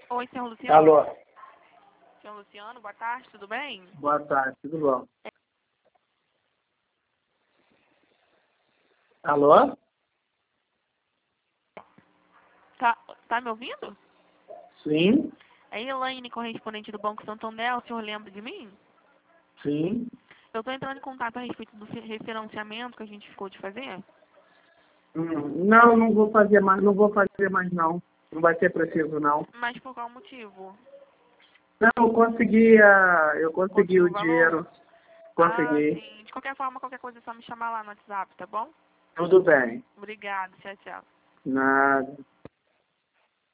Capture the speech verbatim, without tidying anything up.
Oi, senhor Luciano. Alô. Senhor Luciano, boa tarde, tudo bem? Boa tarde, tudo bom? Alô? Tá, tá me ouvindo? Sim, É Elaine, correspondente do Banco Santander, o senhor lembra de mim? sim. Eu estou entrando em contato a respeito do refinanciamento que a gente ficou de fazer. Hum, não, não vou fazer mais, não vou fazer mais não. Não vai ser preciso não. Mas por qual motivo? Não, eu consegui, a, eu consegui Conseguiu o o valor? dinheiro. Ah, Consegui. sim. De qualquer forma, qualquer coisa é só me chamar lá no WhatsApp, tá bom? Tudo bem. Obrigada, tchau, tchau. Nada.